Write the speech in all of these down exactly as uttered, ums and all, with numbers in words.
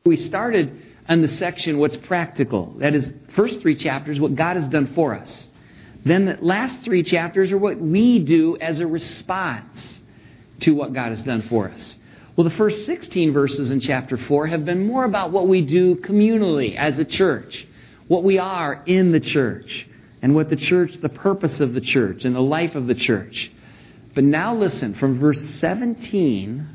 We started on the section, what's practical. That is, first three chapters, what God has done for us. Then the last three chapters are what we do as a response to what God has done for us. Well, the first sixteen verses in chapter four have been more about what we do communally as a church, what we are in the church, and what the church, the purpose of the church, and the life of the church. But now listen, from verse seventeen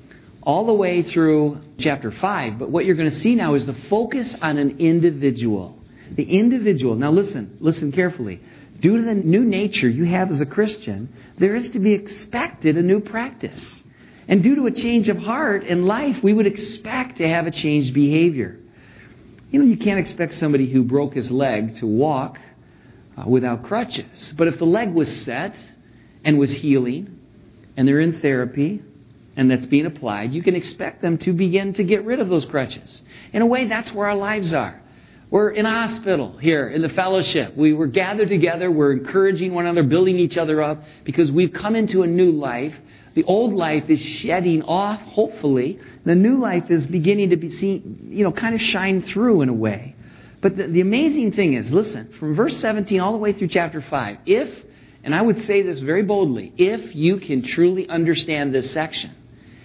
all the way through chapter five, but what you're going to see now is the focus on an individual. The individual. Now listen, listen carefully. Due to the new nature you have as a Christian, there is to be expected a new practice. And due to a change of heart and life, we would expect to have a changed behavior. You know, you can't expect somebody who broke his leg to walk uh, without crutches. But if the leg was set and was healing, and they're in therapy, and that's being applied, you can expect them to begin to get rid of those crutches. In a way, that's where our lives are. We're in a hospital here in the fellowship. We were gathered together. We're encouraging one another, building each other up, because we've come into a new life. The old life is shedding off, hopefully. The new life is beginning to be seen, you know, kind of shine through in a way. But the, the amazing thing is, listen, from verse seventeen all the way through chapter five, if, and I would say this very boldly, if you can truly understand this section,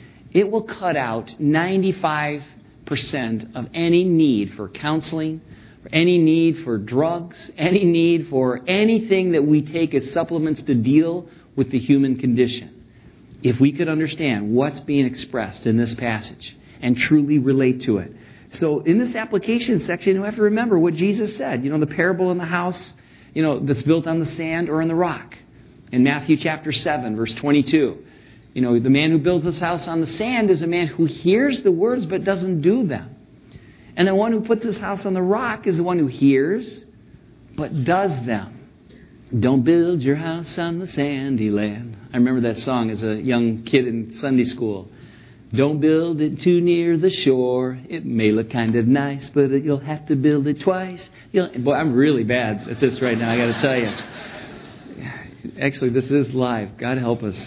it will cut out ninety-five percent of any need for counseling, for any need for drugs, any need for anything that we take as supplements to deal with the human condition. If we could understand what's being expressed in this passage and truly relate to it. So in this application section, you have to remember what Jesus said. You know, the parable in the house, you know, that's built on the sand or on the rock. In Matthew chapter seven, verse twenty-two. You know, the man who builds his house on the sand is a man who hears the words but doesn't do them. And the one who puts his house on the rock is the one who hears but does them. Don't build your house on the sandy land. I remember that song as a young kid in Sunday school. Don't build it too near the shore. It may look kind of nice, but you'll have to build it twice. You'll... Boy, I'm really bad at this right now, I got to tell you. Actually, this is live. God help us.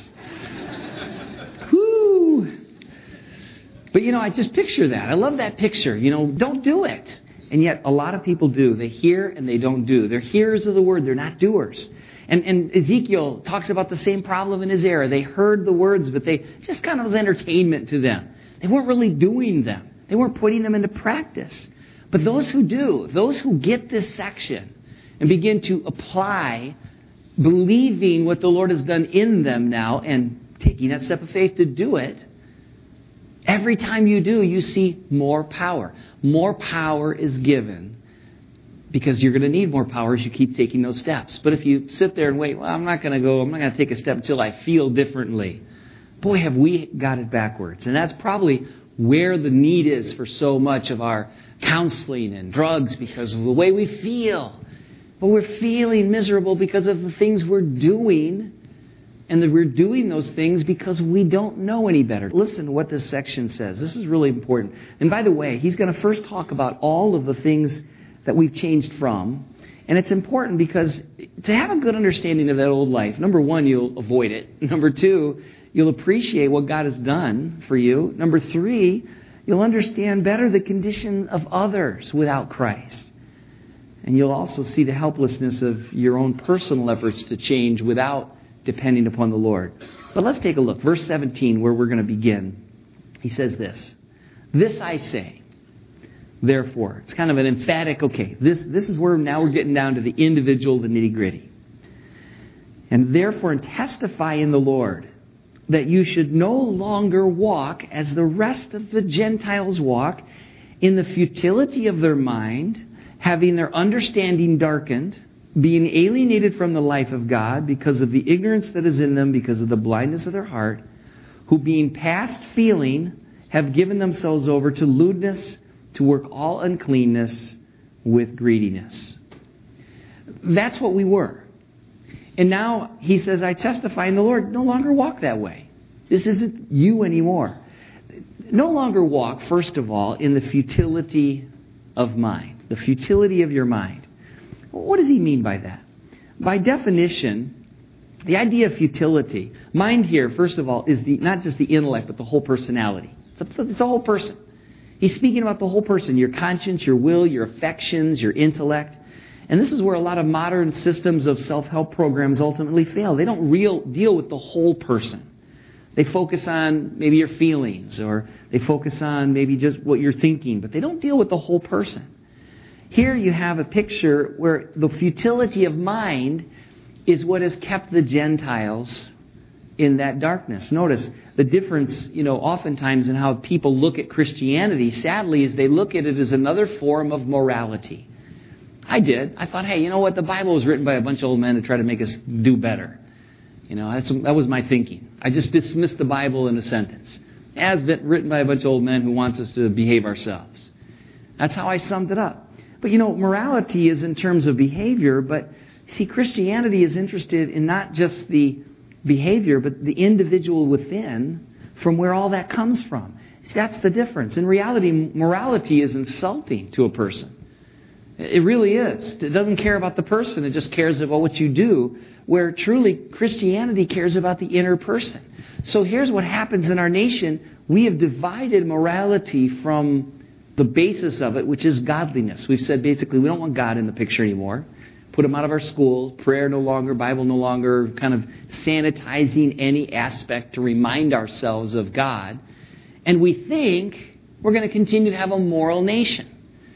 Whoo! But, you know, I just picture that. I love that picture. You know, don't do it. And yet a lot of people do. They hear and they don't do. They're hearers of the word. They're not doers. And, and Ezekiel talks about the same problem in his era. They heard the words, but they just kind of was entertainment to them. They weren't really doing them. They weren't putting them into practice. But those who do, those who get this section and begin to apply, believing what the Lord has done in them now and taking that step of faith to do it, every time you do, you see more power. More power is given because you're going to need more power as you keep taking those steps. But if you sit there and wait, well, I'm not going to go, I'm not going to take a step until I feel differently. Boy, have we got it backwards. And that's probably where the need is for so much of our counseling and drugs, because of the way we feel. But we're feeling miserable because of the things we're doing. And that we're doing those things because we don't know any better. Listen to what this section says. This is really important. And by the way, he's going to first talk about all of the things that we've changed from. And it's important because to have a good understanding of that old life, number one, you'll avoid it. Number two, you'll appreciate what God has done for you. Number three, you'll understand better the condition of others without Christ. And you'll also see the helplessness of your own personal efforts to change without depending upon the Lord. But let's take a look. Verse seventeen, where we're going to begin. He says this. This I say, therefore. It's kind of an emphatic, okay, this, this is where now we're getting down to the individual, the nitty-gritty. And therefore testify in the Lord that you should no longer walk as the rest of the Gentiles walk, in the futility of their mind, having their understanding darkened, being alienated from the life of God because of the ignorance that is in them, because of the blindness of their heart, who being past feeling have given themselves over to lewdness, to work all uncleanness with greediness. That's what we were. And now he says, I testify in the Lord, no longer walk that way. This isn't you anymore. No longer walk, first of all, in the futility of mind, the futility of your mind. What does he mean by that? By definition, the idea of futility, mind here, first of all, is the not just the intellect, but the whole personality. It's, a, it's the whole person. He's speaking about the whole person, your conscience, your will, your affections, your intellect. And this is where a lot of modern systems of self-help programs ultimately fail. They don't real deal with the whole person. They focus on maybe your feelings, or they focus on maybe just what you're thinking, but they don't deal with the whole person. Here you have a picture where the futility of mind is what has kept the Gentiles in that darkness. Notice the difference, you know, oftentimes in how people look at Christianity, sadly, is they look at it as another form of morality. I did. I thought, hey, you know what? The Bible was written by a bunch of old men to try to make us do better. You know, that's, that was my thinking. I just dismissed the Bible in a sentence. As written by a bunch of old men who wants us to behave ourselves. That's how I summed it up. But, you know, morality is in terms of behavior, but see, Christianity is interested in not just the behavior, but the individual within, from where all that comes from. See, that's the difference. In reality, morality is insulting to a person. It really is. It doesn't care about the person. It just cares about what you do, where truly Christianity cares about the inner person. So here's what happens in our nation. We have divided morality from the basis of it, which is godliness. We've said basically we don't want God in the picture anymore. Put him out of our schools. Prayer no longer. Bible no longer. Kind of sanitizing any aspect to remind ourselves of God. And we think we're going to continue to have a moral nation.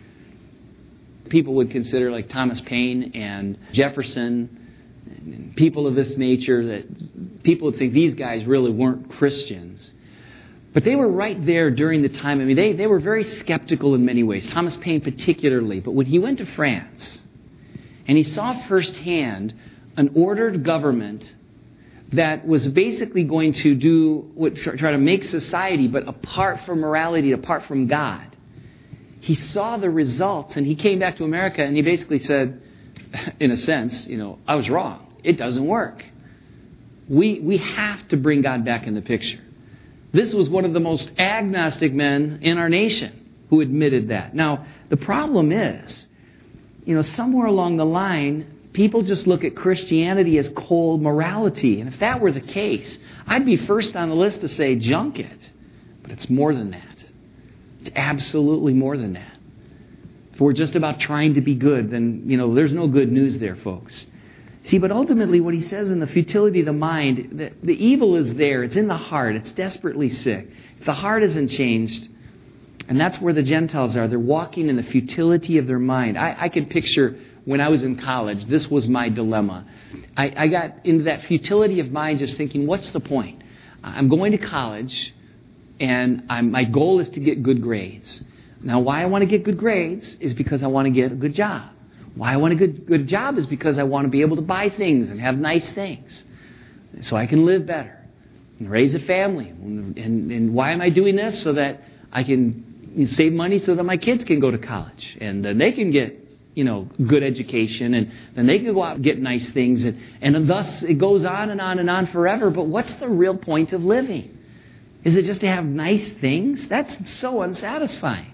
People would consider, like Thomas Paine and Jefferson, and people of this nature, that people would think these guys really weren't Christians. But they were right there during the time. I mean, they, they were very skeptical in many ways. Thomas Paine particularly. But when he went to France and he saw firsthand an ordered government that was basically going to do what try to make society, but apart from morality, apart from God. He saw the results, and he came back to America, and he basically said, in a sense, you know, I was wrong. It doesn't work. We we have to bring God back in the picture. This was one of the most agnostic men in our nation who admitted that. Now, the problem is, you know, somewhere along the line, people just look at Christianity as cold morality. And if that were the case, I'd be first on the list to say, junk it. But it's more than that. It's absolutely more than that. If we're just about trying to be good, then, you know, there's no good news there, folks. See, but ultimately what he says in the futility of the mind, the, the evil is there. It's in the heart. It's desperately sick. If the heart isn't changed, and that's where the Gentiles are, they're walking in the futility of their mind. I, I could picture when I was in college, this was my dilemma. I, I got into that futility of mind just thinking, what's the point? I'm going to college, and I'm, my goal is to get good grades. Now, why I want to get good grades is because I want to get a good job. Why I want a good, good job is because I want to be able to buy things and have nice things so I can live better and raise a family. And, and, and why am I doing this? So that I can save money so that my kids can go to college and uh, they can get, you know, good education, and then they can go out and get nice things, and, and thus it goes on and on and on forever. But what's the real point of living? Is it just to have nice things? That's so unsatisfying.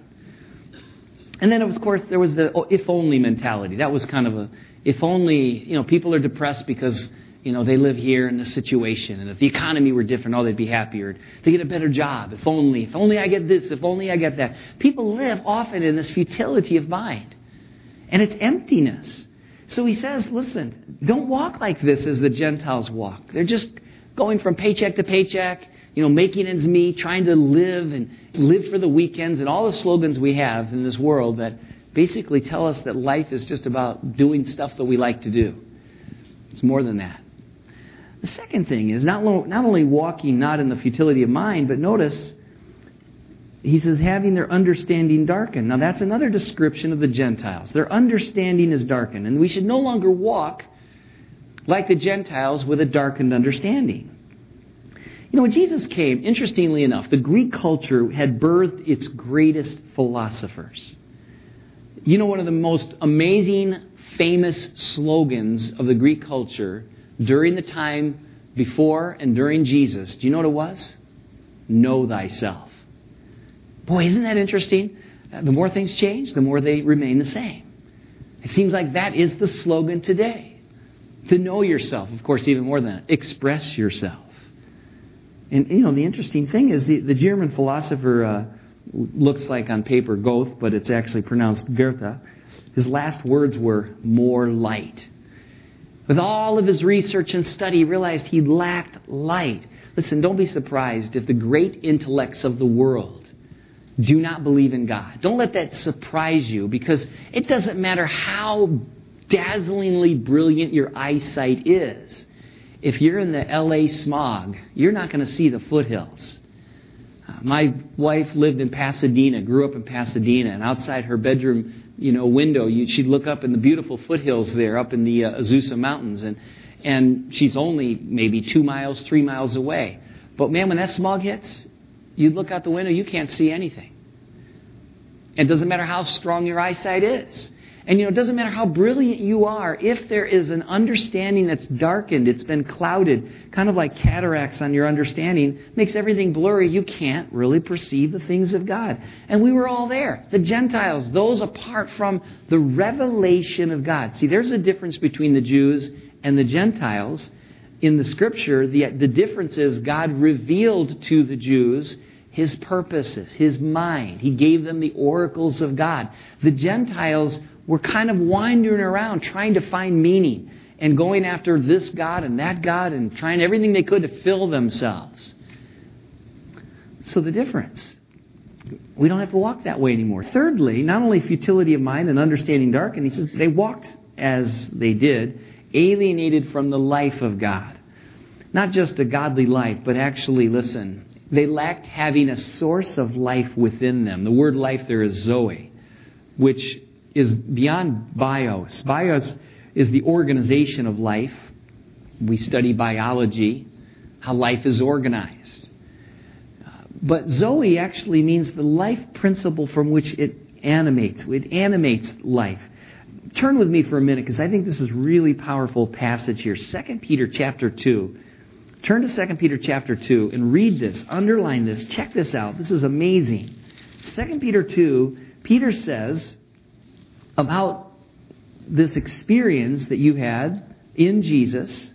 And then, of course, there was the if-only mentality. That was kind of a, if only, you know, people are depressed because, you know, they live here in this situation. And if the economy were different, oh, they'd be happier. They get a better job. If only, if only I get this, if only I get that. People live often in this futility of mind. And it's emptiness. So he says, listen, don't walk like this as the Gentiles walk. They're just going from paycheck to paycheck, you know, making ends meet, trying to live and live for the weekends, and all the slogans we have in this world that basically tell us that life is just about doing stuff that we like to do. It's more than that. The second thing is not, lo- not only walking not in the futility of mind, but notice, he says, having their understanding darkened. Now that's another description of the Gentiles. Their understanding is darkened, and we should no longer walk like the Gentiles with a darkened understanding. You know, when Jesus came, interestingly enough, the Greek culture had birthed its greatest philosophers. You know, one of the most amazing, famous slogans of the Greek culture during the time before and during Jesus, do you know what it was? Know thyself. Boy, isn't that interesting? The more things change, the more they remain the same. It seems like that is the slogan today. To know yourself, of course, even more than that, express yourself. And, you know, the interesting thing is the, the German philosopher uh, looks like on paper Goethe, but it's actually pronounced Goethe. His last words were, more light. With all of his research and study, he realized he lacked light. Listen, don't be surprised if the great intellects of the world do not believe in God. Don't let that surprise you, because it doesn't matter how dazzlingly brilliant your eyesight is. If you're in the L A smog, you're not going to see the foothills. Uh, my wife lived in Pasadena, grew up in Pasadena, and outside her bedroom you know, window, you, she'd look up in the beautiful foothills there up in the uh, Azusa Mountains, and and she's only maybe two miles, three miles away. But man, when that smog hits, you look out the window, you can't see anything. It doesn't matter how strong your eyesight is. And you know, it doesn't matter how brilliant you are, if there is an understanding that's darkened, it's been clouded, kind of like cataracts on your understanding, makes everything blurry, you can't really perceive the things of God. And we were all there. The Gentiles, those apart from the revelation of God. See, there's a difference between the Jews and the Gentiles. In the Scripture, the, the difference is God revealed to the Jews His purposes, His mind. He gave them the oracles of God. The Gentiles were kind of wandering around trying to find meaning and going after this God and that God and trying everything they could to fill themselves. So the difference. We don't have to walk that way anymore. Thirdly, not only futility of mind and understanding darkened, he says they walked as they did, alienated from the life of God. Not just a godly life, but actually, listen, they lacked having a source of life within them. The word life there is Zoe, which is beyond bios. Bios is the organization of life. We study biology, how life is organized. But Zoe actually means the life principle from which it animates. It animates life. Turn with me for a minute, because I think this is a really powerful passage here. Second Peter chapter two. Turn to Second Peter chapter two and read this. Underline this. Check this out. This is amazing. Second Peter two, Peter says about this experience that you had in Jesus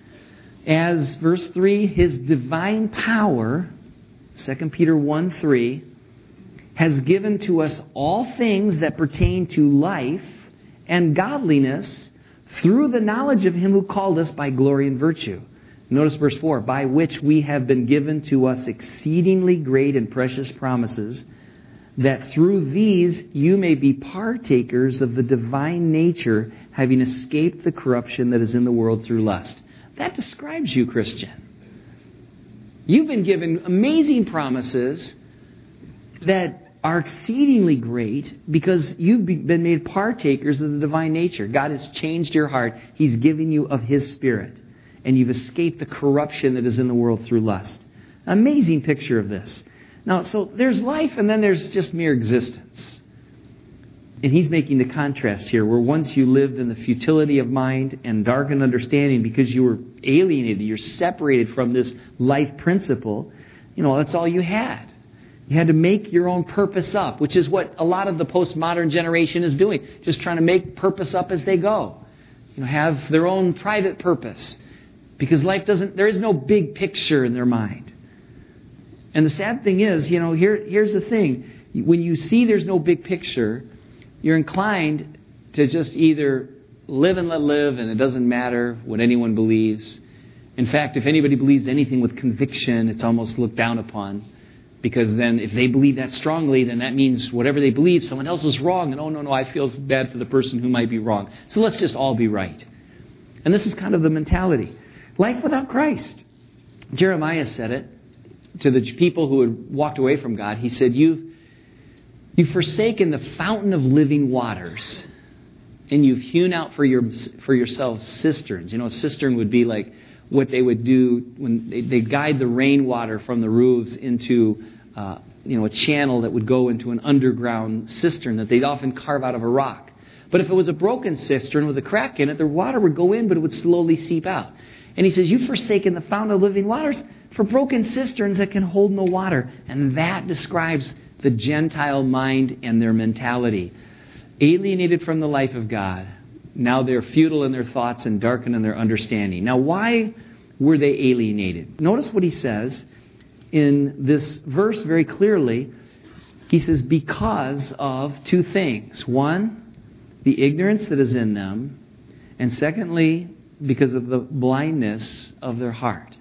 as, verse three, His divine power, Second Peter one three, has given to us all things that pertain to life and godliness through the knowledge of Him who called us by glory and virtue. Notice verse four, by which we have been given to us exceedingly great and precious promises, that through these you may be partakers of the divine nature, having escaped the corruption that is in the world through lust. That describes you, Christian. You've been given amazing promises that are exceedingly great because you've been made partakers of the divine nature. God has changed your heart. He's given you of His Spirit. And you've escaped the corruption that is in the world through lust. Amazing picture of this. Now, so there's life and then there's just mere existence. And he's making the contrast here, where once you lived in the futility of mind and darkened understanding because you were alienated, you're separated from this life principle, you know, that's all you had. You had to make your own purpose up, which is what a lot of the postmodern generation is doing. Just trying to make purpose up as they go. You know, have their own private purpose. Because life doesn't, there is no big picture in their mind. And the sad thing is, you know, here, here's the thing. When you see there's no big picture, you're inclined to just either live and let live, and it doesn't matter what anyone believes. In fact, if anybody believes anything with conviction, it's almost looked down upon. Because then if they believe that strongly, then that means whatever they believe, someone else is wrong. And oh, no, no, I feel bad for the person who might be wrong. So let's just all be right. And this is kind of the mentality. Life without Christ. Jeremiah said it to the people who had walked away from God. He said, you've, you've forsaken the fountain of living waters, and you've hewn out for your for yourselves cisterns. You know, a cistern would be like what they would do when they, they guide the rainwater from the roofs into uh, you know, a channel that would go into an underground cistern that they'd often carve out of a rock. But if it was a broken cistern with a crack in it, the water would go in, but it would slowly seep out. And he says, you've forsaken the fountain of living waters for broken cisterns that can hold no water. And that describes the Gentile mind and their mentality. Alienated from the life of God. Now they're futile in their thoughts and darkened in their understanding. Now, why were they alienated? Notice what he says in this verse very clearly. He says, because of two things. One, the ignorance that is in them. And secondly, because of the blindness of their heart.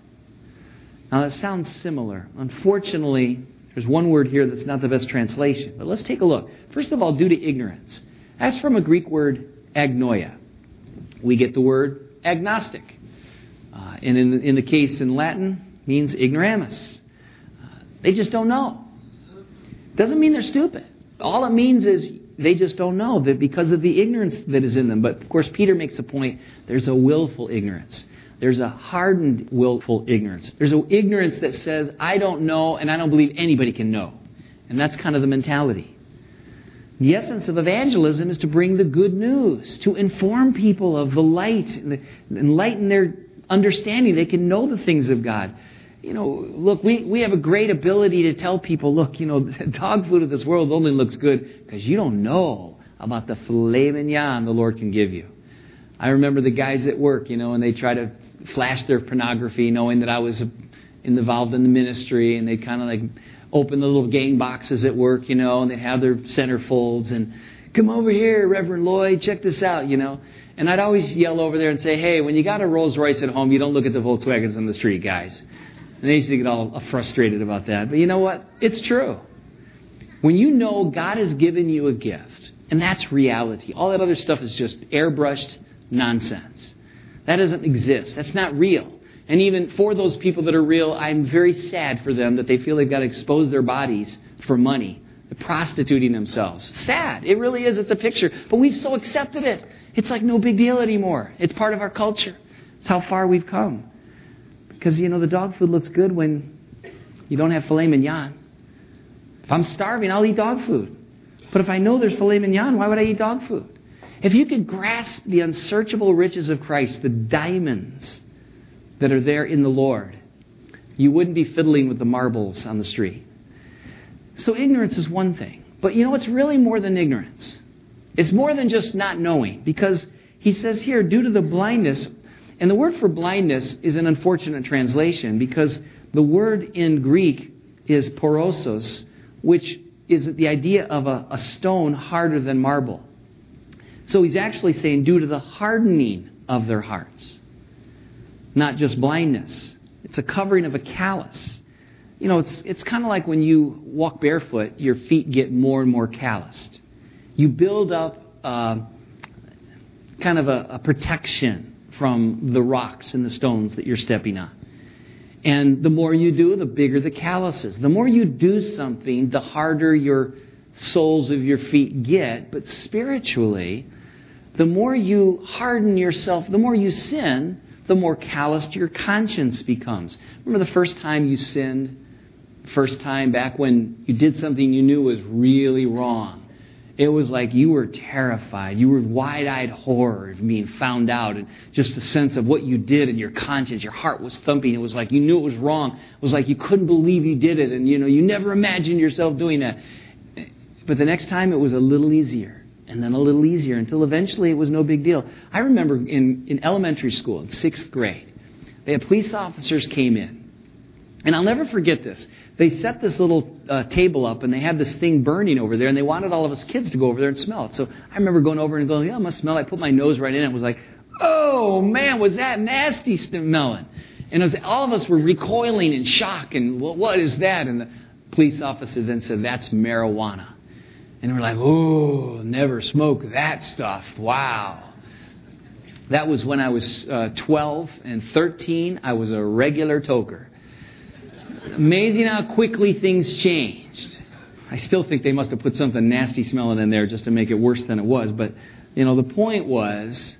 Now that sounds similar. Unfortunately, there's one word here that's not the best translation. But let's take a look. First of all, due to ignorance. That's from a Greek word, agnoia. We get the word agnostic. Uh, and in the, in the case in Latin, means ignoramus. Uh, they just don't know. Doesn't mean they're stupid. All it means is they just don't know, that because of the ignorance that is in them. But of course, Peter makes a point. There's a willful ignorance. There's a hardened willful ignorance. There's an ignorance that says, I don't know and I don't believe anybody can know. And that's kind of the mentality. The essence of evangelism is to bring the good news, to inform people of the light, and the, enlighten their understanding. They can know the things of God. You know, look, we, we have a great ability to tell people, look, you know, the dog food of this world only looks good because you don't know about the filet mignon the Lord can give you. I remember the guys at work, you know, and they try to flash their pornography knowing that I was involved in the ministry, and they'd kind of like open the little gang boxes at work, you know, and they'd have their centerfolds and, come over here, Reverend Lloyd, check this out, you know. And I'd always yell over there and say, hey, when you got a Rolls Royce at home, you don't look at the Volkswagens on the street, guys. And they used to get all frustrated about that. But you know what? It's true. When you know God has given you a gift, and that's reality. All that other stuff is just airbrushed nonsense. That doesn't exist. That's not real. And even for those people that are real, I'm very sad for them that they feel they've got to expose their bodies for money. They're prostituting themselves. Sad. It really is. It's a picture. But we've so accepted it. It's like no big deal anymore. It's part of our culture. It's how far we've come. Because, you know, the dog food looks good when you don't have filet mignon. If I'm starving, I'll eat dog food. But if I know there's filet mignon, why would I eat dog food? If you could grasp the unsearchable riches of Christ, the diamonds that are there in the Lord, you wouldn't be fiddling with the marbles on the street. So ignorance is one thing. But you know, it's really more than ignorance. It's more than just not knowing. Because he says here, due to the blindness. And the word for blindness is an unfortunate translation because the word in Greek is porosos, which is the idea of a, a stone harder than marble. So he's actually saying due to the hardening of their hearts, not just blindness. It's a covering of a callus. You know, it's it's kind of like when you walk barefoot, your feet get more and more calloused. You build up uh, kind of a, a protection from the rocks and the stones that you're stepping on. And the more you do, the bigger the calluses. The more you do something, the harder your soles of your feet get. But spiritually, the more you harden yourself, the more you sin, the more calloused your conscience becomes. Remember the first time you sinned? First time back when you did something you knew was really wrong. It was like you were terrified. You were wide-eyed horror of being found out. And just the sense of what you did and your conscience, your heart was thumping. It was like you knew it was wrong. It was like you couldn't believe you did it. And, you know, you never imagined yourself doing that. But the next time it was a little easier. And then a little easier until eventually it was no big deal. I remember in, in elementary school, in sixth grade, they had police officers came in. And I'll never forget this. They set this little uh, table up and they had this thing burning over there and they wanted all of us kids to go over there and smell it. So I remember going over and going, yeah, I must smell it. I put my nose right in it and was like, oh man, was that nasty smelling. And it was, all of us were recoiling in shock and well, what is that? And the police officer then said, that's marijuana. And we're like, oh, never smoke that stuff. Wow. That was when I was uh, twelve and thirteen. I was a regular toker. Amazing how quickly things changed. I still think they must have put something nasty smelling in there just to make it worse than it was. But, you know, the point was,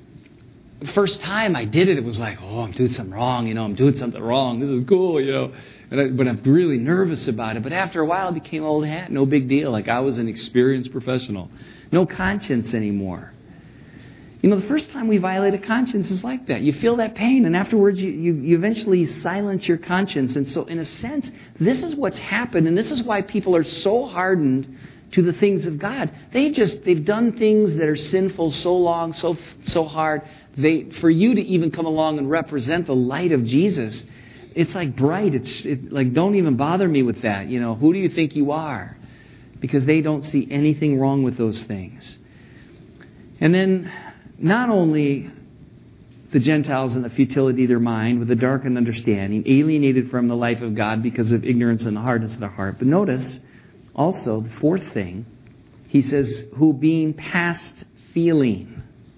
the first time I did it, it was like, oh, I'm doing something wrong. You know, I'm doing something wrong. This is cool, you know. And I, but I'm really nervous about it. But after a while, it became old hat. No big deal. Like I was an experienced professional. No conscience anymore. You know, the first time we violate a conscience is like that. You feel that pain, and afterwards you, you, you eventually silence your conscience. And so, in a sense, this is what's happened, and this is why people are so hardened to the things of God. They just, they've done things that are sinful so long, so so hard. They, for you to even come along and represent the light of Jesus, it's like bright. It's it, like, don't even bother me with that. You know, who do you think you are? because they don't see anything wrong with those things. And then not only the Gentiles and the futility of their mind with a darkened understanding, alienated from the life of God because of ignorance and the hardness of their heart. But notice also the fourth thing, he says, who being past feeling.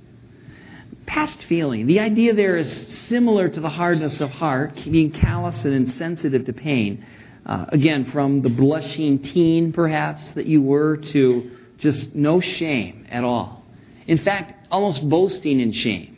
Past feeling. The idea there is similar to the hardness of heart, being callous and insensitive to pain. Uh, again, from the blushing teen, perhaps, that you were, to just no shame at all. In fact, almost boasting in shame.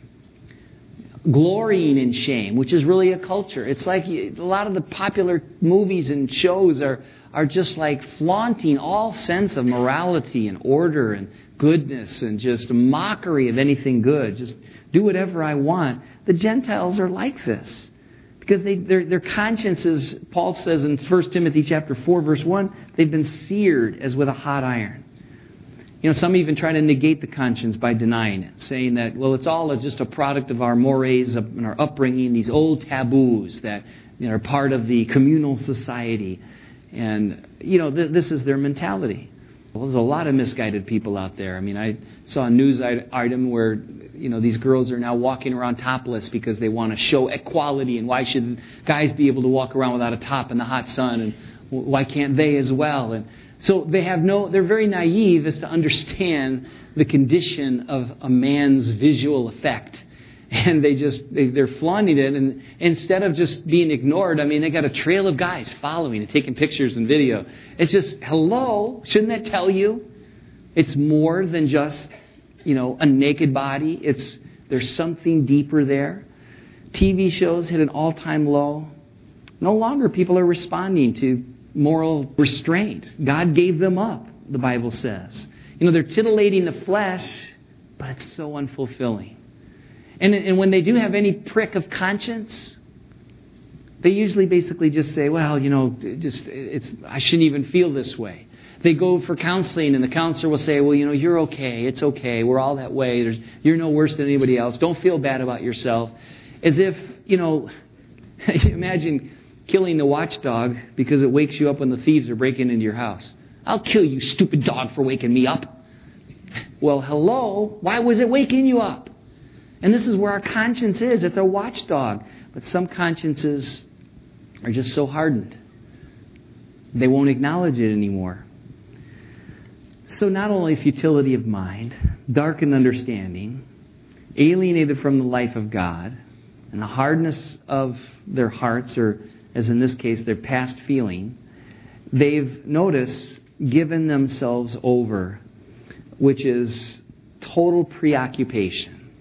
Glorying in shame, which is really a culture. It's like a lot of the popular movies and shows are, are just like flaunting all sense of morality and order and goodness and just a mockery of anything good. Just do whatever I want. The Gentiles are like this. Because they, their, their consciences, Paul says in First Timothy chapter four, verse one, they've been seared as with a hot iron. You know, some even try to negate the conscience by denying it, saying that, well, it's all just a product of our mores and our upbringing, these old taboos that, you know, are part of the communal society. And, you know, th- this is their mentality. Well, there's a lot of misguided people out there. I mean, I saw a news item where, you know, these girls are now walking around topless because they want to show equality, and why should guys be able to walk around without a top in the hot sun, and why can't they as well? And so they have no, they're very naive as to understand the condition of a man's visual effect. And they just, they, they're flaunting it. And instead of just being ignored, I mean, they got a trail of guys following and taking pictures and video. It's just, hello, shouldn't that tell you? It's more than just, you know, a naked body. It's, there's something deeper there. T V shows hit an all-time low. No longer people are responding to moral restraint. God gave them up, the Bible says. You know, they're titillating the flesh, but it's so unfulfilling. And, and when they do have any prick of conscience, they usually basically just say, well, you know, just it's I shouldn't even feel this way. They go for counseling, and the counselor will say, well, you know, you're okay. It's okay. We're all that way. There's, you're no worse than anybody else. Don't feel bad about yourself. As if, you know, imagine killing the watchdog because it wakes you up when the thieves are breaking into your house. I'll kill you, stupid dog, for waking me up. Well, hello, why was it waking you up? And this is where our conscience is. It's a watchdog. But some consciences are just so hardened. They won't acknowledge it anymore. So not only futility of mind, darkened understanding, alienated from the life of God, and the hardness of their hearts, or as in this case, their past feeling, they've, notice, given themselves over, which is total preoccupation,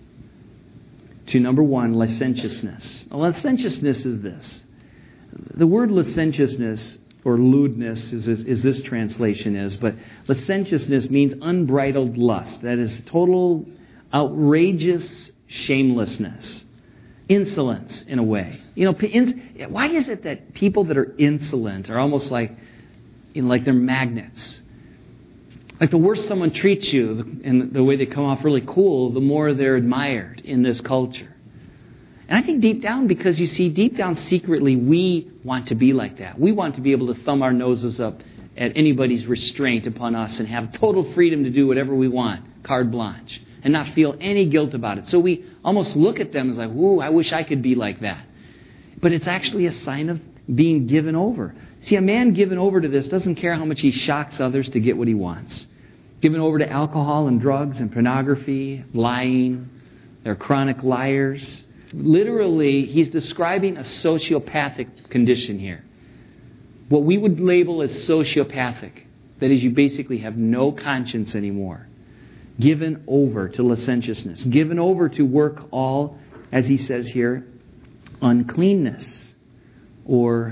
to number one, licentiousness. Licentiousness is this. The word licentiousness, or lewdness, is, is, is this translation is, but licentiousness means unbridled lust. That is total, outrageous shamelessness. Insolence, in a way. You know, in, why is it that people that are insolent are almost like, you know, like they're magnets? Like the worse someone treats you, and the way they come off really cool, the more they're admired in this culture. And I think deep down, because you see, deep down secretly, we want to be like that. We want to be able to thumb our noses up at anybody's restraint upon us and have total freedom to do whatever we want, carte blanche, and not feel any guilt about it. So we almost look at them as like, whoa, I wish I could be like that. But it's actually a sign of being given over. See, a man given over to this doesn't care how much he shocks others to get what he wants. Given over to alcohol and drugs and pornography, lying. They're chronic liars. Literally, he's describing a sociopathic condition here. What we would label as sociopathic. That is, you basically have no conscience anymore. Given over to licentiousness. Given over to work all, as he says here, uncleanness or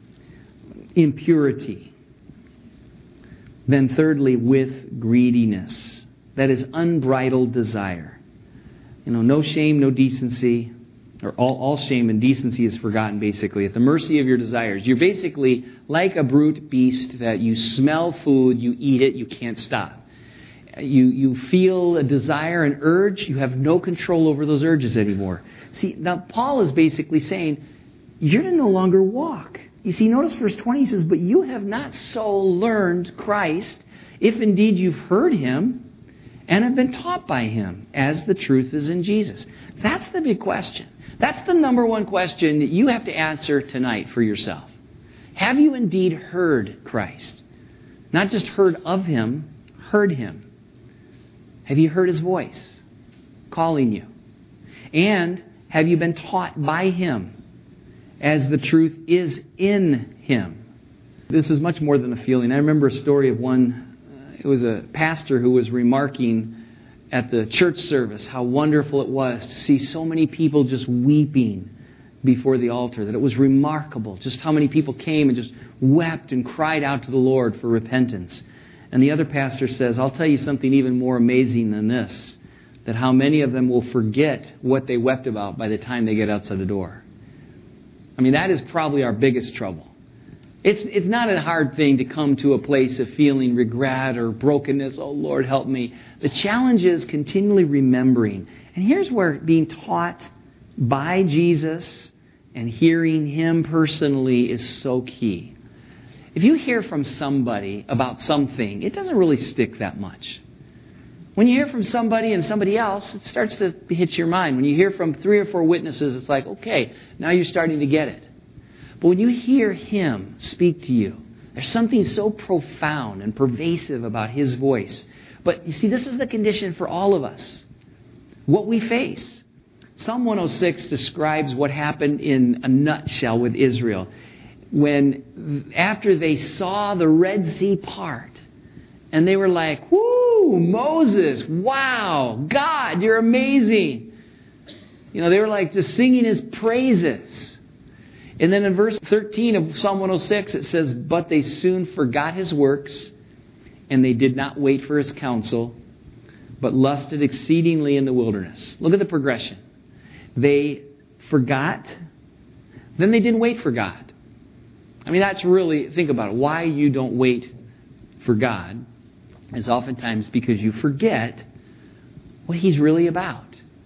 impurity. Then thirdly, with greediness. That is unbridled desire. You know, no shame, no decency. Or all, all shame and decency is forgotten, basically. At the mercy of your desires. You're basically like a brute beast that you smell food, you eat it, you can't stop. You you feel a desire, an urge. You have no control over those urges anymore. See, now Paul is basically saying, you're to no longer walk. You see, notice verse twenty says, but you have not so learned Christ If indeed you've heard him and have been taught by him, as the truth is in Jesus. That's the big question. That's the number one question that you have to answer tonight for yourself. Have you indeed heard Christ? Not just heard of him, heard him. Have you heard his voice calling you? And have you been taught by him as the truth is in him? This is much more than a feeling. I remember a story of one, uh, it was a pastor who was remarking at the church service how wonderful it was to see so many people just weeping before the altar, that it was remarkable just how many people came and just wept and cried out to the Lord for repentance. And the other pastor says, I'll tell you something even more amazing than this, that how many of them will forget what they wept about by the time they get outside the door. I mean, that is probably our biggest trouble. It's it's not a hard thing to come to a place of feeling regret or brokenness. Oh, Lord, help me. The challenge is continually remembering. And here's where being taught by Jesus and hearing him personally is so key. If you hear from somebody about something, it doesn't really stick that much. When you hear from somebody and somebody else, it starts to hit your mind. When you hear from three or four witnesses, it's like, okay, now you're starting to get it. But when you hear him speak to you, there's something so profound and pervasive about his voice. But you see, this is the condition for all of us. What we face. Psalm one oh six describes what happened in a nutshell with Israel. When, after they saw the Red Sea part, and they were like, whoo, Moses, wow, God, you're amazing. You know, they were like just singing his praises. And then in verse thirteen of Psalm one oh six, it says, but they soon forgot his works, and they did not wait for his counsel, but lusted exceedingly in the wilderness. Look at the progression. They forgot, then they didn't wait for God. I mean, that's really, think about it. Why you don't wait for God is oftentimes because you forget what he's really about.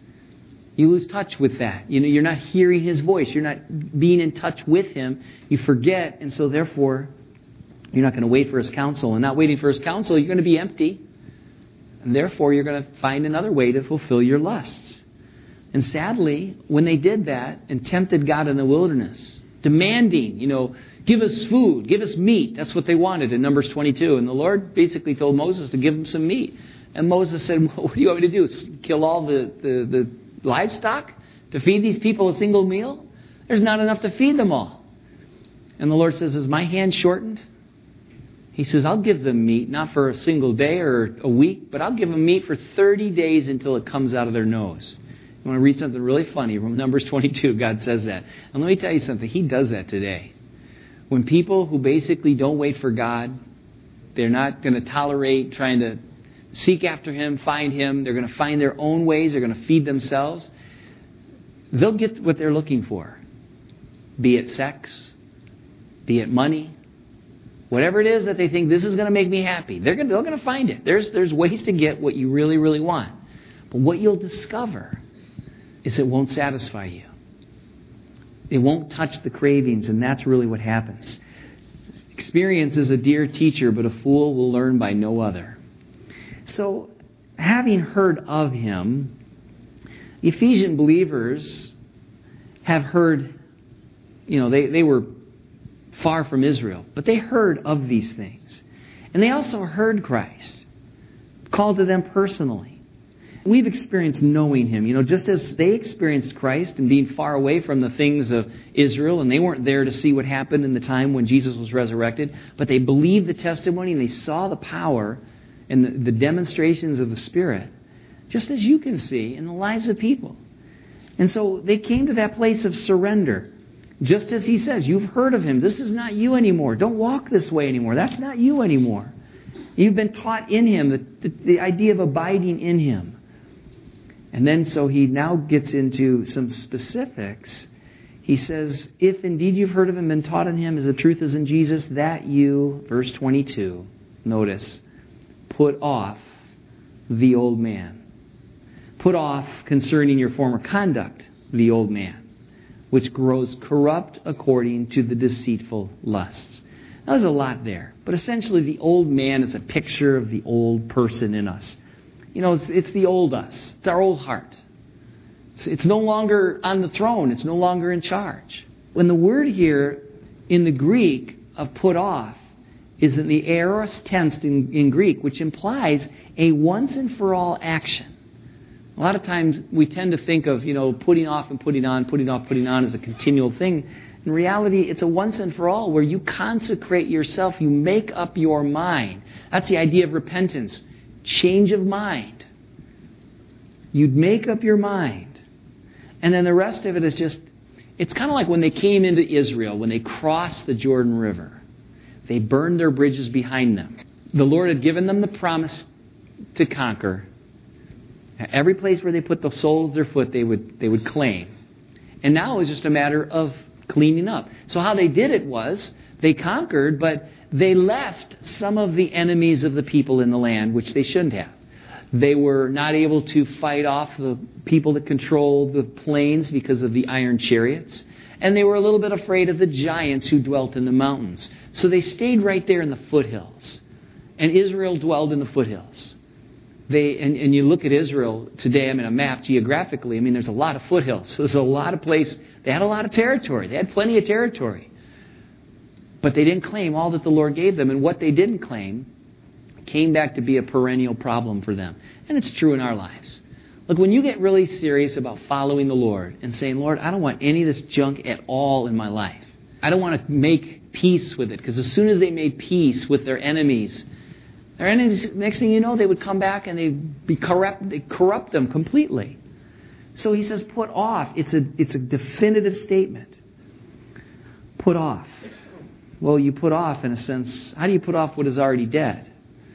You lose touch with that. You know, you're not hearing his voice. You're not being in touch with him. You forget, and so therefore, you're not going to wait for his counsel. And not waiting for his counsel, you're going to be empty. And therefore, you're going to find another way to fulfill your lusts. And sadly, when they did that and tempted God in the wilderness, demanding, you know, give us food, give us meat. That's what they wanted in Numbers twenty-two. And the Lord basically told Moses to give them some meat. And Moses said, well, what do you want me to do? Kill all the, the, the livestock to feed these people a single meal? There's not enough to feed them all. And the Lord says, is my hand shortened? He says, I'll give them meat, not for a single day or a week, but I'll give them meat for thirty days until it comes out of their nose. You want to read something really funny from Numbers twenty-two, God says that. And let me tell you something, he does that today. When people who basically don't wait for God, they're not going to tolerate trying to seek after him, find him, they're going to find their own ways, they're going to feed themselves, they'll get what they're looking for. Be it sex, be it money, whatever it is that they think this is going to make me happy, they're going to, they're going to find it. There's, there's ways to get what you really, really want. But what you'll discover is it won't satisfy you. It won't touch the cravings, and that's really what happens. Experience is a dear teacher, but a fool will learn by no other. So, having heard of him, the Ephesian believers have heard, you know, they, they were far from Israel, but they heard of these things. And they also heard Christ, called to them personally. We've experienced knowing him, you know, just as they experienced Christ and being far away from the things of Israel, and they weren't there to see what happened in the time when Jesus was resurrected, but they believed the testimony and they saw the power and the, the demonstrations of the Spirit, just as you can see in the lives of people. And so they came to that place of surrender. Just as he says, you've heard of him. This is not you anymore. Don't walk this way anymore. That's not you anymore. You've been taught in him, the, the, the idea of abiding in him. And then so he now gets into some specifics. He says, if indeed you've heard of him and been taught in him as the truth is in Jesus, that you, verse twenty-two, notice, put off the old man. Put off concerning your former conduct the old man, which grows corrupt according to the deceitful lusts. Now, there's a lot there. But essentially, the old man is a picture of the old person in us. You know, it's, it's the old us. It's our old heart. It's, it's no longer on the throne. It's no longer in charge. When the word here in the Greek of put off is in the aorist tense in, in Greek, which implies a once and for all action. A lot of times we tend to think of, you know, putting off and putting on, putting off, putting on as a continual thing. In reality, it's a once and for all where you consecrate yourself, you make up your mind. That's the idea of repentance. Change of mind. You'd make up your mind. And then the rest of it is just, it's kind of like when they came into Israel, when they crossed the Jordan River. They burned their bridges behind them. The Lord had given them the promise to conquer. Every place where they put the soles of their foot, they would they would claim. And now it was just a matter of cleaning up. So how they did it was, they conquered, but they left some of the enemies of the people in the land, which they shouldn't have. They were not able to fight off the people that controlled the plains because of the iron chariots. And they were a little bit afraid of the giants who dwelt in the mountains. So they stayed right there in the foothills. And Israel dwelled in the foothills. They and, and you look at Israel today, I mean, a map geographically, I mean, there's a lot of foothills. So there's a lot of place. They had a lot of territory. They had plenty of territory. But they didn't claim all that the Lord gave them. And what they didn't claim came back to be a perennial problem for them. And it's true in our lives. Look, when you get really serious about following the Lord and saying, Lord, I don't want any of this junk at all in my life. I don't want to make peace with it. Because as soon as they made peace with their enemies, their enemies, next thing you know, they would come back and they'd be corrupt, they'd corrupt them completely. So he says, put off. It's a, it's a definitive statement. Put off. Well, you put off, in a sense, how do you put off what is already dead?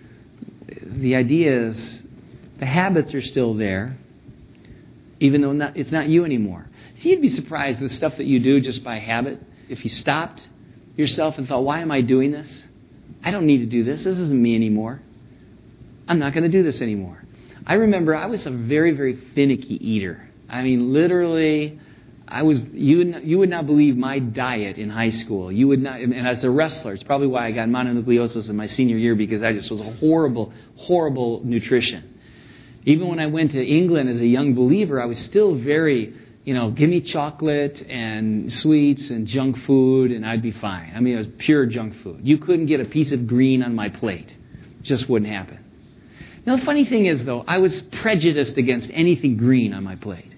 The idea is the habits are still there, even though not, it's not you anymore. So you'd be surprised with stuff that you do just by habit. If you stopped yourself and thought, why am I doing this? I don't need to do this. This isn't me anymore. I'm not going to do this anymore. I remember I was a very, very finicky eater. I mean, literally, I was. You would not, you would not believe my diet in high school. You would not. And as a wrestler, it's probably why I got mononucleosis in my senior year, because I just was a horrible, horrible nutrition. Even when I went to England as a young believer, I was still very, you know, give me chocolate and sweets and junk food and I'd be fine. I mean, it was pure junk food. You couldn't get a piece of green on my plate. It just wouldn't happen. Now, the funny thing is, though, I was prejudiced against anything green on my plate.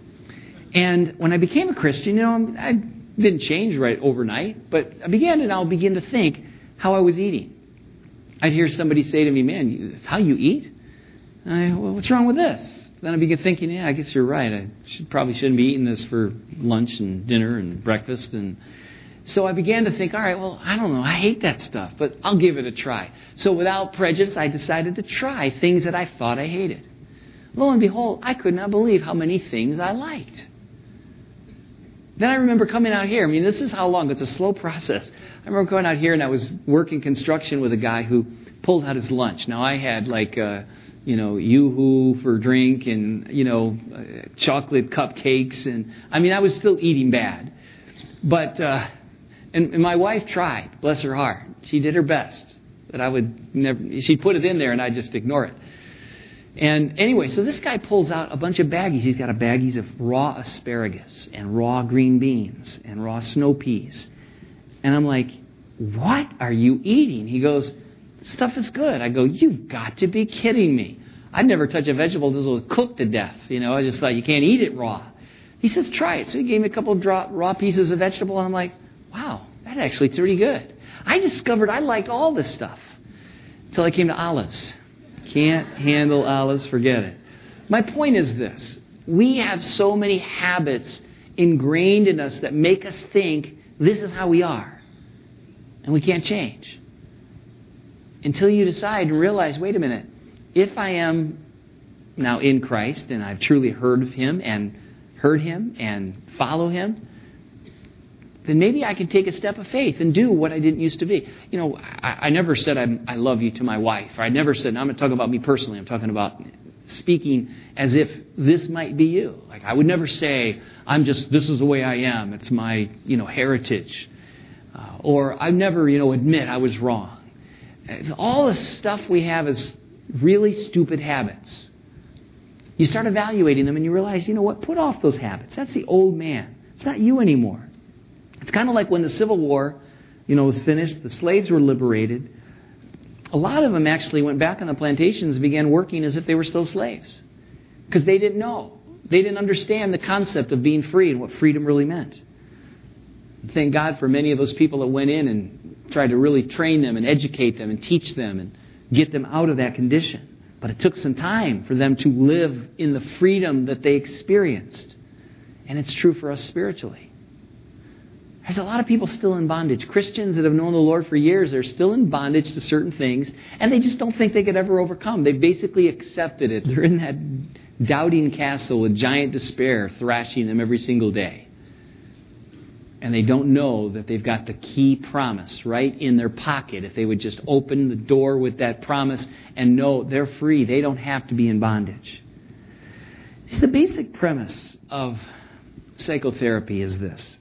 And when I became a Christian, you know, I didn't change right overnight, but I began to now begin to think how I was eating. I'd hear somebody say to me, man, that's how you eat? I, well, what's wrong with this? Then I began thinking, yeah, I guess you're right. I should, probably shouldn't be eating this for lunch and dinner and breakfast. And so I began to think, all right, well, I don't know. I hate that stuff, but I'll give it a try. So without prejudice, I decided to try things that I thought I hated. Lo and behold, I could not believe how many things I liked. Then I remember coming out here. I mean, this is how long. It's a slow process. I remember going out here and I was working construction with a guy who pulled out his lunch. Now, I had like... Uh, you know, Yoo-hoo for drink and, you know, uh, chocolate cupcakes. And, I mean, I was still eating bad. But, uh, and, and my wife tried, bless her heart. She did her best. But I would never, she'd put it in there and I'd just ignore it. And anyway, so this guy pulls out a bunch of baggies. He's got a baggies of raw asparagus and raw green beans and raw snow peas. And I'm like, what are you eating? He goes, stuff is good. I go, you've got to be kidding me. I'd never touch a vegetable until it was cooked to death. You know, I just thought you can't eat it raw. He says, try it. So he gave me a couple of raw, raw pieces of vegetable, and I'm like, wow, that actually is pretty good. I discovered I liked all this stuff until I came to olives. Can't handle olives, forget it. My point is this. We have so many habits ingrained in us that make us think this is how we are. And we can't change. Until you decide and realize, wait a minute, if I am now in Christ and I've truly heard of Him and heard Him and follow Him, then maybe I can take a step of faith and do what I didn't used to be. You know, I, I never said I'm, I love you to my wife. Or I never said, I'm not talking about me personally. I'm talking about speaking as if this might be you. Like I would never say, I'm just, this is the way I am. It's my, you know, heritage. Uh, or I never, you know, admit I was wrong. All the stuff we have is really stupid habits. You start evaluating them and you realize, you know what, put off those habits. That's the old man. It's not you anymore. It's kind of like when the Civil War, you know, was finished, the slaves were liberated. A lot of them actually went back on the plantations and began working as if they were still slaves. Because they didn't know. They didn't understand the concept of being free and what freedom really meant. Thank God for many of those people that went in and tried to really train them and educate them and teach them and get them out of that condition. But it took some time for them to live in the freedom that they experienced. And it's true for us spiritually. There's a lot of people still in bondage. Christians that have known the Lord for years, they're still in bondage to certain things, and they just don't think they could ever overcome. They basically accepted it. They're in that doubting castle with giant despair thrashing them every single day. And they don't know that they've got the key promise right in their pocket. If they would just open the door with that promise and know they're free, they don't have to be in bondage. See, the basic premise of psychotherapy is this.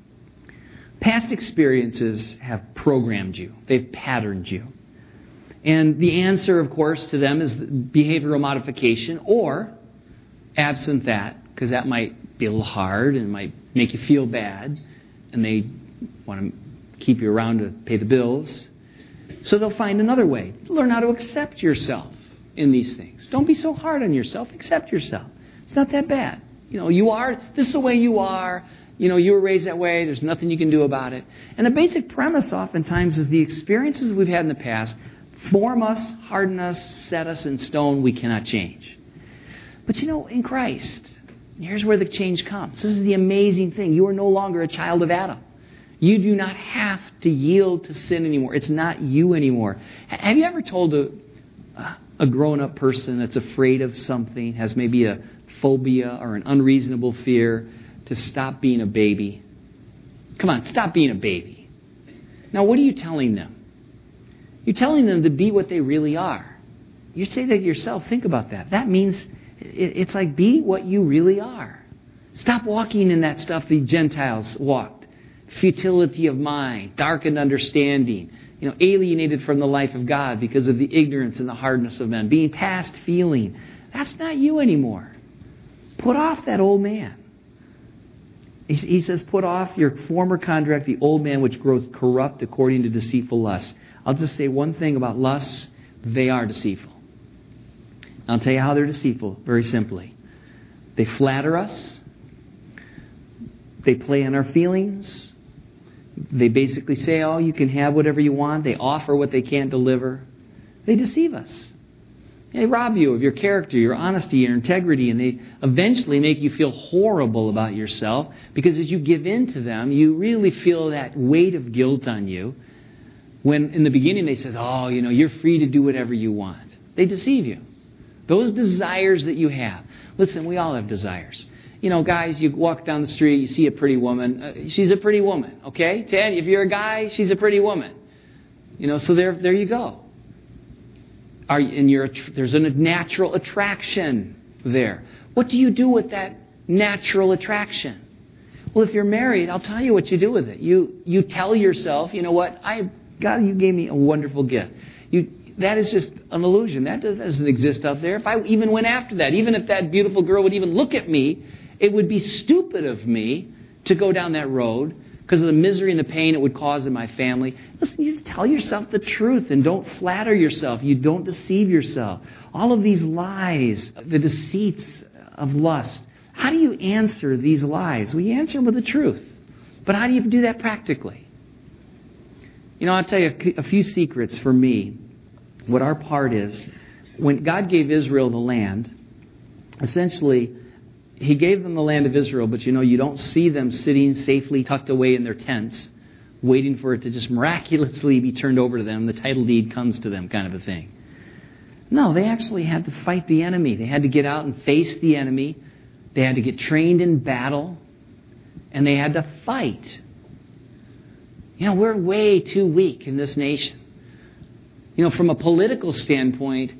Past experiences have programmed you. They've patterned you. And the answer, of course, to them is behavioral modification, or, absent that, because that might be a little hard and might make you feel bad, and they want to keep you around to pay the bills. So they'll find another way. Learn how to accept yourself in these things. Don't be so hard on yourself. Accept yourself. It's not that bad. You know, you are, this is the way you are. You know, you were raised that way. There's nothing you can do about it. And the basic premise oftentimes is the experiences we've had in the past form us, harden us, set us in stone. We cannot change. But you know, in Christ, here's where the change comes. This is the amazing thing. You are no longer a child of Adam. You do not have to yield to sin anymore. It's not you anymore. Have you ever told a, a grown-up person that's afraid of something, has maybe a phobia or an unreasonable fear, to stop being a baby? Come on, stop being a baby. Now, what are you telling them? You're telling them to be what they really are. You say that yourself. Think about that. That means it's like, be what you really are. Stop walking in that stuff the Gentiles walked. Futility of mind, darkened understanding, you know, alienated from the life of God because of the ignorance and the hardness of men, being past feeling. That's not you anymore. Put off that old man. He says, put off your former conduct, the old man which grows corrupt according to deceitful lusts. I'll just say one thing about lusts. They are deceitful. I'll tell you how they're deceitful, very simply. They flatter us. They play on our feelings. They basically say, oh, you can have whatever you want. They offer what they can't deliver. They deceive us. They rob you of your character, your honesty, your integrity, and they eventually make you feel horrible about yourself, because as you give in to them, you really feel that weight of guilt on you. When in the beginning they said, oh, you know, you're free to do whatever you want. They deceive you. Those desires that you have. Listen, we all have desires. You know, guys, you walk down the street, you see a pretty woman. Uh, she's a pretty woman, okay? Ted, if you're a guy, she's a pretty woman. You know, so there, there you go. Are you, and you're, there's a natural attraction there. What do you do with that natural attraction? Well, if you're married, I'll tell you what you do with it. You you tell yourself, you know what? I God, you gave me a wonderful gift. You that is just an illusion. That doesn't exist out there. If I even went after that, even if that beautiful girl would even look at me, it would be stupid of me to go down that road, because of the misery and the pain it would cause in my family. Listen, you just tell yourself the truth and don't flatter yourself. You don't deceive yourself. All of these lies, the deceits of lust. How do you answer these lies? Well, you answer them with the truth. But how do you do that practically? You know, I'll tell you a few secrets for me. What our part is, when God gave Israel the land, essentially, He gave them the land of Israel, but you know, you don't see them sitting safely tucked away in their tents, waiting for it to just miraculously be turned over to them. The title deed comes to them, kind of a thing. No, they actually had to fight the enemy. They had to get out and face the enemy. They had to get trained in battle. And they had to fight. You know, we're way too weak in this nation. You know, from a political standpoint,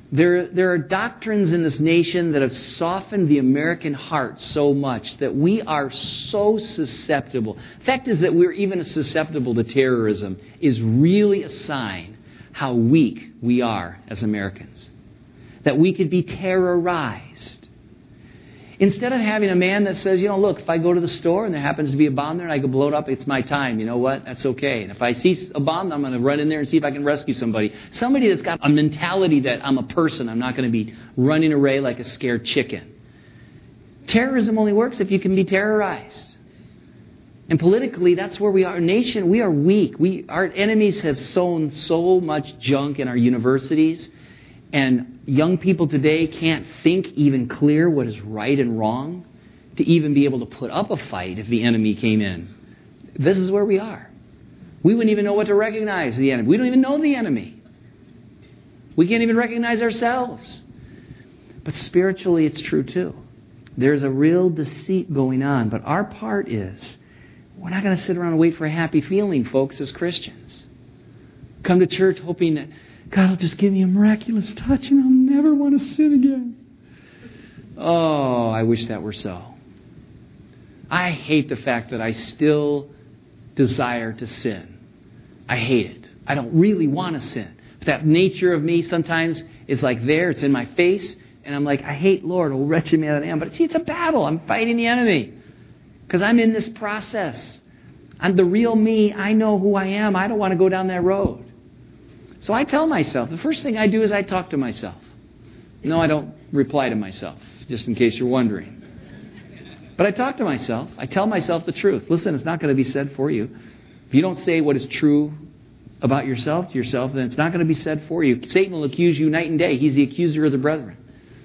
There, there are doctrines in this nation that have softened the American heart so much that we are so susceptible. The fact is that we're even susceptible to terrorism is really a sign how weak we are as Americans. That we could be terrorized. Instead of having a man that says, you know, look, if I go to the store and there happens to be a bomb there and I can blow it up, it's my time. You know what? That's okay. And if I see a bomb, I'm going to run in there and see if I can rescue somebody. Somebody that's got a mentality that I'm a person. I'm not going to be running away like a scared chicken. Terrorism only works if you can be terrorized. And politically, that's where we are. Nation, we are weak. We, our enemies have sown so much junk in our universities. And young people today can't think even clear what is right and wrong to even be able to put up a fight if the enemy came in. This is where we are. We wouldn't even know what to recognize the enemy. We don't even know the enemy. We can't even recognize ourselves. But spiritually, it's true too. There's a real deceit going on. But our part is, we're not going to sit around and wait for a happy feeling, folks, as Christians. Come to church hoping that God will just give me a miraculous touch and I'll never want to sin again. Oh, I wish that were so. I hate the fact that I still desire to sin. I hate it. I don't really want to sin. But that nature of me sometimes is like there. It's in my face. And I'm like, I hate, Lord, oh wretched man that I am. But see, it's a battle. I'm fighting the enemy. Because I'm in this process. I'm the real me. I know who I am. I don't want to go down that road. So I tell myself, the first thing I do is I talk to myself. No, I don't reply to myself, just in case you're wondering. But I talk to myself. I tell myself the truth. Listen, it's not going to be said for you. If you don't say what is true about yourself to yourself, then it's not going to be said for you. Satan will accuse you night and day. He's the accuser of the brethren.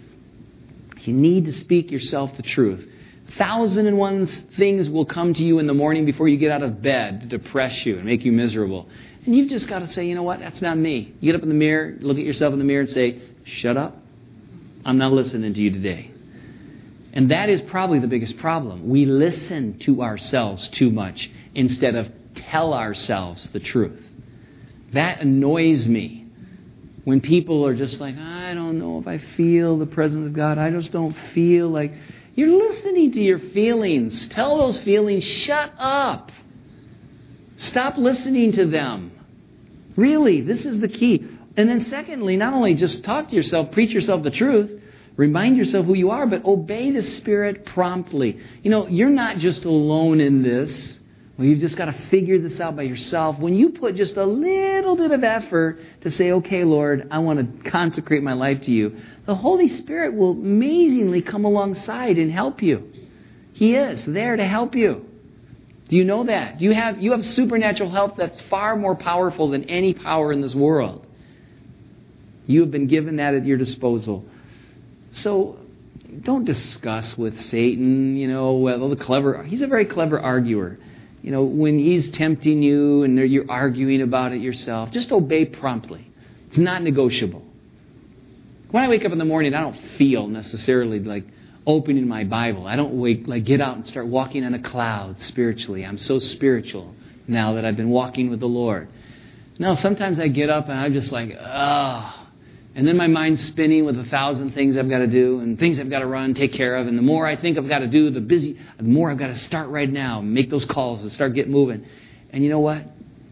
You need to speak yourself the truth. Thousand and one things will come to you in the morning before you get out of bed to depress you and make you miserable. And you've just got to say, you know what? That's not me. You get up in the mirror, look at yourself in the mirror and say, shut up. I'm not listening to you today. And that is probably the biggest problem. We listen to ourselves too much instead of tell ourselves the truth. That annoys me. When people are just like, I don't know if I feel the presence of God. I just don't feel like... You're listening to your feelings. Tell those feelings, shut up. Stop listening to them. Really, this is the key. And then secondly, not only just talk to yourself, preach yourself the truth, remind yourself who you are, but obey the Spirit promptly. You know, you're not just alone in this. Well, you've just got to figure this out by yourself. When you put just a little bit of effort to say, okay, Lord, I want to consecrate my life to you, the Holy Spirit will amazingly come alongside and help you. He is there to help you. Do you know that? Do you have you have supernatural help that's far more powerful than any power in this world? You have been given that at your disposal. So don't discuss with Satan, you know, well, the clever, he's a very clever arguer. You know, when he's tempting you and you're arguing about it yourself, just obey promptly. It's not negotiable. When I wake up in the morning, I don't feel necessarily like opening my Bible. I don't wake, like get out and start walking on a cloud spiritually. I'm so spiritual now that I've been walking with the Lord. No, sometimes I get up and I'm just like, ah. Oh. And then my mind's spinning with a thousand things I've got to do and things I've got to run, take care of. And the more I think I've got to do, the busy, the more I've got to start right now, make those calls and start getting moving. And you know what?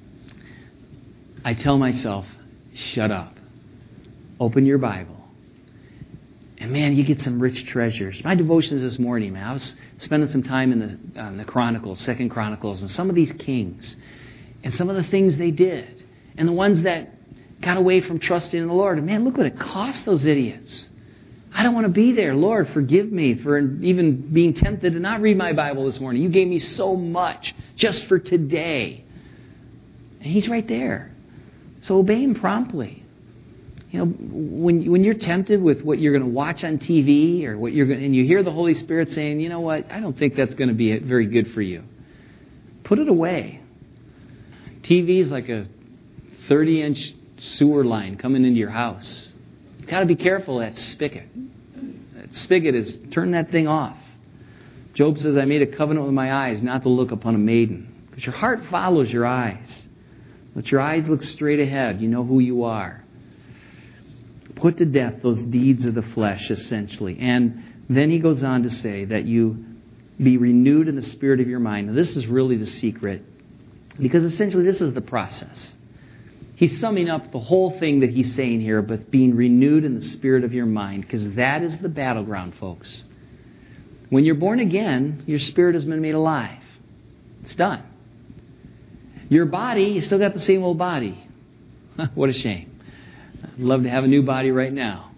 I tell myself, shut up. Open your Bible. And man, you get some rich treasures. My devotions this morning, man, I was spending some time in the, uh, the Chronicles, Second Chronicles, and some of these kings, and some of the things they did, and the ones that got away from trusting in the Lord. And man, look what it cost those idiots. I don't want to be there. Lord, forgive me for even being tempted to not read my Bible this morning. You gave me so much just for today. And He's right there. So obey Him promptly. You know, when when you're tempted with what you're going to watch on T V or what you're going, and you hear the Holy Spirit saying, you know what, I don't think that's going to be very good for you. Put it away. T V is like a thirty-inch sewer line coming into your house. You've got to be careful of that spigot. That spigot is, turn that thing off. Job says, I made a covenant with my eyes not to look upon a maiden. Because your heart follows your eyes. Let your eyes look straight ahead. You know who you are. Put to death those deeds of the flesh, essentially. And then he goes on to say that you be renewed in the spirit of your mind. Now, this is really the secret, because essentially this is the process. He's summing up the whole thing that he's saying here, but being renewed in the spirit of your mind, because that is the battleground, folks. When you're born again, your spirit has been made alive. It's done. Your body, you still got the same old body. What a shame. I'd love to have a new body right now.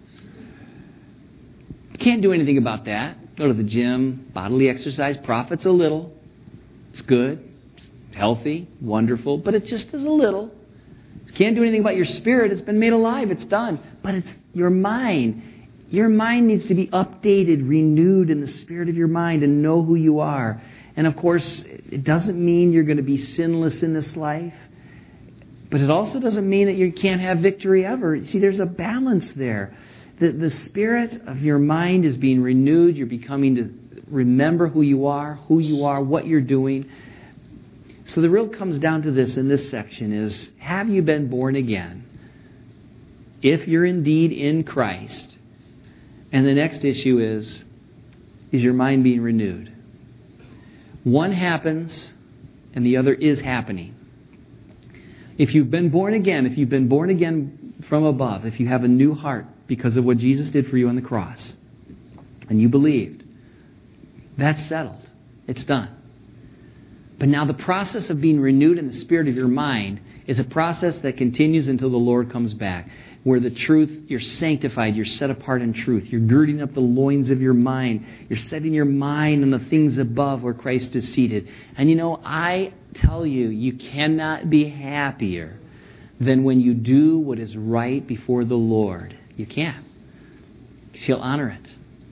Can't do anything about that. Go to the gym, bodily exercise, profits a little. It's good, it's healthy, wonderful, but it just is a little. Can't do anything about your spirit. It's been made alive. It's done. But it's your mind. Your mind needs to be updated, renewed in the spirit of your mind and know who you are. And of course, it doesn't mean you're going to be sinless in this life. But it also doesn't mean that you can't have victory ever. See, there's a balance there. The, the spirit of your mind is being renewed. You're becoming to remember who you are, who you are, what you're doing. So the real comes down to this in this section is, have you been born again? If you're indeed in Christ. And the next issue is, is your mind being renewed? One happens and the other is happening. If you've been born again, if you've been born again from above, if you have a new heart because of what Jesus did for you on the cross, and you believed, that's settled. It's done. But now the process of being renewed in the spirit of your mind is a process that continues until the Lord comes back, where the truth, you're sanctified, you're set apart in truth. You're girding up the loins of your mind. You're setting your mind on the things above where Christ is seated. And you know, I tell you, you cannot be happier than when you do what is right before the Lord. You can't. Because He'll honor it.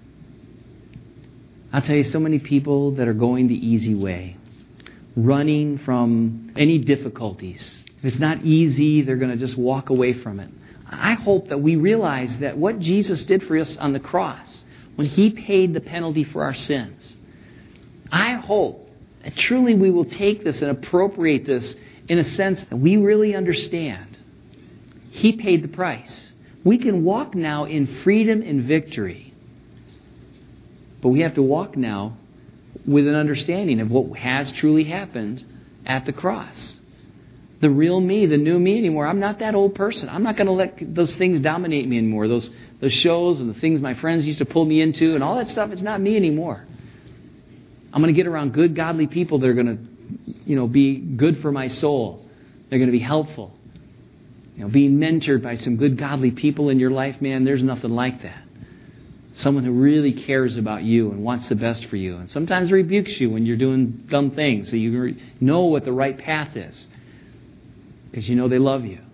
I'll tell you, so many people that are going the easy way, running from any difficulties. If it's not easy, they're going to just walk away from it. I hope that we realize that what Jesus did for us on the cross, when He paid the penalty for our sins, I hope that truly we will take this and appropriate this in a sense that we really understand. He paid the price. We can walk now in freedom and victory. But we have to walk now with an understanding of what has truly happened at the cross. The real me, the new me anymore. I'm not that old person. I'm not going to let those things dominate me anymore. Those those shows and the things my friends used to pull me into and all that stuff, it's not me anymore. I'm going to get around good, godly people that are going to, you know, be good for my soul. They're going to be helpful. You know, being mentored by some good, godly people in your life, man, there's nothing like that. Someone who really cares about you and wants the best for you. And sometimes rebukes you when you're doing dumb things, so you know what the right path is. Because you know they love you.